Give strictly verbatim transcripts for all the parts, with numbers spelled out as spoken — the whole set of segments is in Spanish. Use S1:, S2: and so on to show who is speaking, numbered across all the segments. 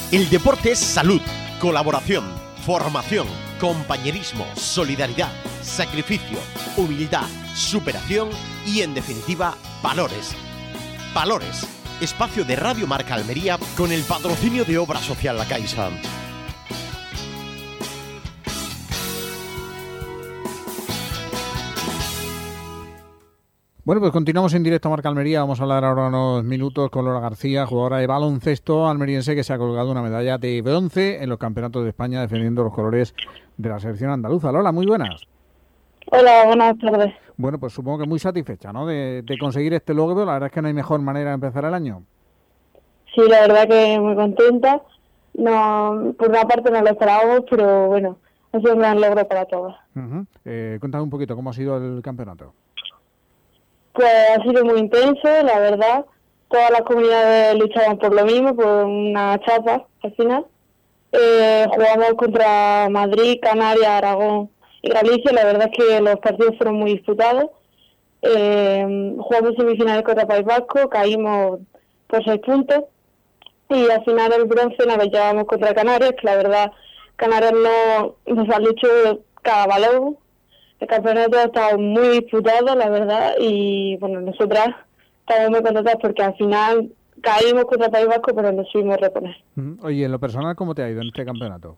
S1: El deporte es salud, colaboración, formación, compañerismo, solidaridad, sacrificio, humildad, superación y, en definitiva, valores. Valores, espacio de Radio Marca Almería con el patrocinio de Obra Social La Caixa.
S2: Bueno, pues continuamos en directo a Marca Almería. Vamos a hablar ahora unos minutos con Lola García, jugadora de baloncesto almeriense que se ha colgado una medalla de bronce en los campeonatos de España defendiendo los colores de la selección andaluza. Lola, muy buenas.
S3: Hola, buenas tardes.
S2: Bueno, pues supongo que muy satisfecha, ¿no?, de, de conseguir este logro. La verdad es que no hay mejor manera de empezar el año.
S3: Sí, la verdad que muy contenta. No, por una parte no lo esperábamos, pero bueno, ha sido un gran logro para todos.
S2: Uh-huh. Eh, cuéntame un poquito cómo ha sido el campeonato.
S3: Pues ha sido muy intenso, la verdad. Todas las comunidades luchaban por lo mismo, por una chapa al final. Eh, jugamos contra Madrid, Canarias, Aragón y Galicia. La verdad es que los partidos fueron muy disputados. Eh, jugamos semifinales contra País Vasco, caímos por seis puntos. Y al final el bronce nos lo llevamos contra Canarias, que la verdad Canarias no nos ha lucho cada balón. El campeonato ha estado muy disputado, la verdad, y bueno, nosotras estamos muy contentas porque al final caímos contra País Vasco, pero nos subimos a reponer.
S2: Oye, en lo personal, ¿cómo te ha ido en este campeonato?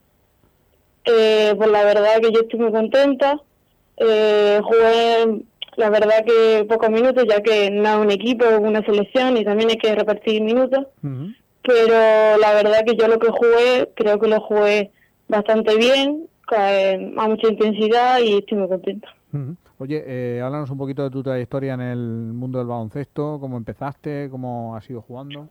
S3: Eh, pues la verdad que yo estoy muy contenta. Eh, jugué, la verdad que pocos minutos, ya que no es un equipo, es una selección y también hay que repartir minutos. Uh-huh. Pero la verdad que yo lo que jugué, creo que lo jugué bastante bien, a mucha intensidad y estoy muy contenta.
S2: Uh-huh. Oye, eh, háblanos un poquito de tu trayectoria en el mundo del baloncesto, cómo empezaste, cómo has ido jugando.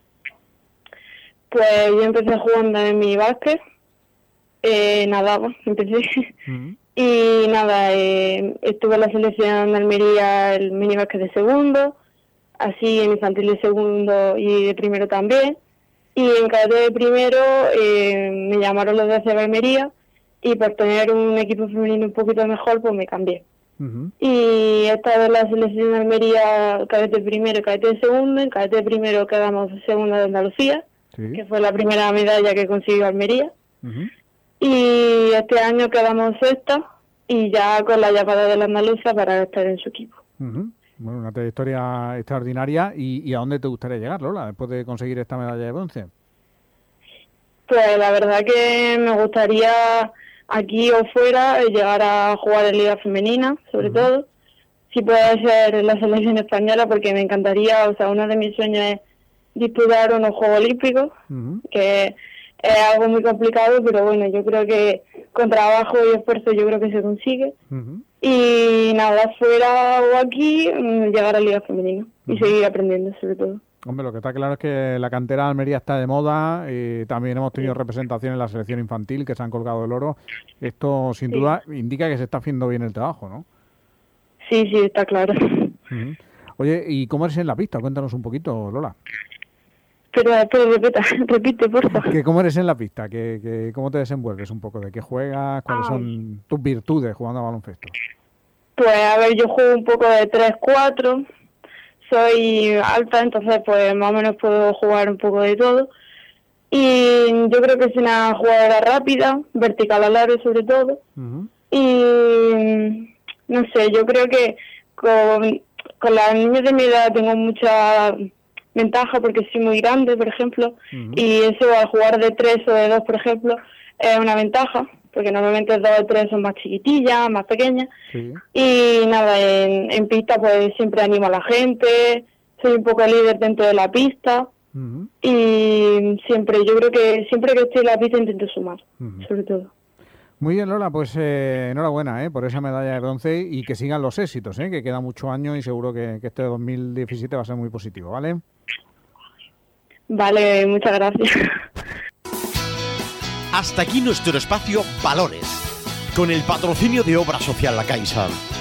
S3: Pues yo empecé jugando en mi básquet, eh, nadaba, empecé, uh-huh. y nada, eh, estuve en la selección de Almería, el mini básquet de segundo, así en infantil de segundo y de primero también, y en cadete de primero eh, me llamaron los de A C B Almería, y por tener un equipo femenino un poquito mejor, pues me cambié. Uh-huh. Y he estado en la selección de Almería, cadete primero y cadete de segundo. En cadete primero quedamos segunda de Andalucía, sí, que fue la primera medalla que consiguió Almería. Uh-huh. Y este año quedamos sexta y ya con la llamada de la andaluza para estar en su equipo.
S2: Uh-huh. Bueno, una trayectoria extraordinaria. ¿Y, ¿Y a dónde te gustaría llegar, Lola, después de conseguir esta medalla de bronce?
S3: Pues la verdad que me gustaría aquí o fuera llegar a jugar en Liga Femenina, sobre uh-huh. todo. Si puede ser en la selección española, porque me encantaría, o sea, uno de mis sueños es disputar unos Juegos Olímpicos, uh-huh. que es algo muy complicado, pero bueno, yo creo que con trabajo y esfuerzo yo creo que se consigue. Uh-huh. Y nada, fuera o aquí, llegar a Liga Femenina uh-huh. y seguir aprendiendo, sobre todo.
S2: Hombre, lo que está claro es que la cantera de Almería está de moda, y también hemos tenido representación en la selección infantil que se han colgado el oro. Esto, sin sí. duda, indica que se está haciendo bien el trabajo, ¿no?
S3: Sí, sí, está claro.
S2: Uh-huh. Oye, ¿y cómo eres en la pista? Cuéntanos un poquito, Lola.
S3: Pero, pero repita, repite, por favor.
S2: ¿Que ¿Cómo eres en la pista? ¿Que, que, ¿Cómo te desenvuelves un poco? ¿De qué juegas? ¿Cuáles ah. son tus virtudes jugando a baloncesto?
S3: Pues, a ver, yo juego un poco de tres cuatro. Soy alta, entonces pues más o menos puedo jugar un poco de todo. Y yo creo que soy una jugadora rápida, vertical al aro sobre todo. Uh-huh. Y no sé, yo creo que con, con las niñas de mi edad tengo mucha ventaja porque soy muy grande, por ejemplo. Uh-huh. Y eso al jugar de tres o de dos, por ejemplo, es una ventaja. Porque normalmente dos o tres son más chiquitillas, más pequeñas. Sí. Y nada, en, en pista pues siempre animo a la gente, soy un poco líder dentro de la pista. Uh-huh. Y siempre, yo creo que siempre que estoy en la pista intento sumar, uh-huh. sobre todo.
S2: Muy bien, Lola, pues eh, enhorabuena eh, por esa medalla de bronce y que sigan los éxitos, eh, que queda mucho año y seguro que, que este dos mil diecisiete va a ser muy positivo, ¿vale?
S3: Vale, muchas gracias.
S1: Hasta aquí nuestro espacio Valores, con el patrocinio de Obra Social La Caixa.